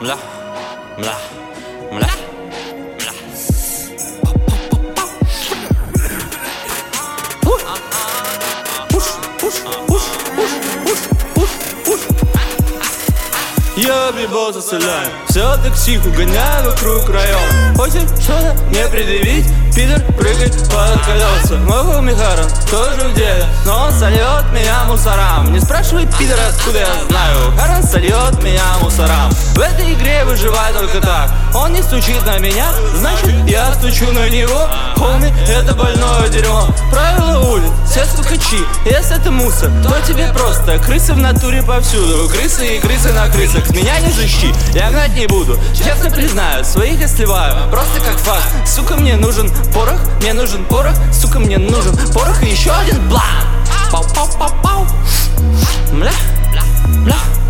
Мля, мля, мля, мля. Пуш, пуш, пуш, пуш, пуш, пуш, пуш. Я прибыл за солями, все таксих угоняю вокруг района. Хочет что-то мне предъявить, пидор прыгает под колеса. Мой homie Харан тоже в деле, но он сольет меня мусорам. Не спрашивай, пидор, откуда я знаю, Харан сольет меня мусорам. В этой игре выживаю только так. Он не стучит на меня, значит я стучу на него. Homie, это больное дерьмо. Правила улиц, все стукачи. Если это мусор, то тебе просто крысы в натуре повсюду. Крысы и крысы на крысах. С меня не защити, я гнать не буду. Честно признаю, своих я сливаю, просто как факт. Сука, мне нужен порох, мне нужен порох. Сука, мне нужен порох и еще один блан. Пау-пау-пау-пау. Мля, мля, мля.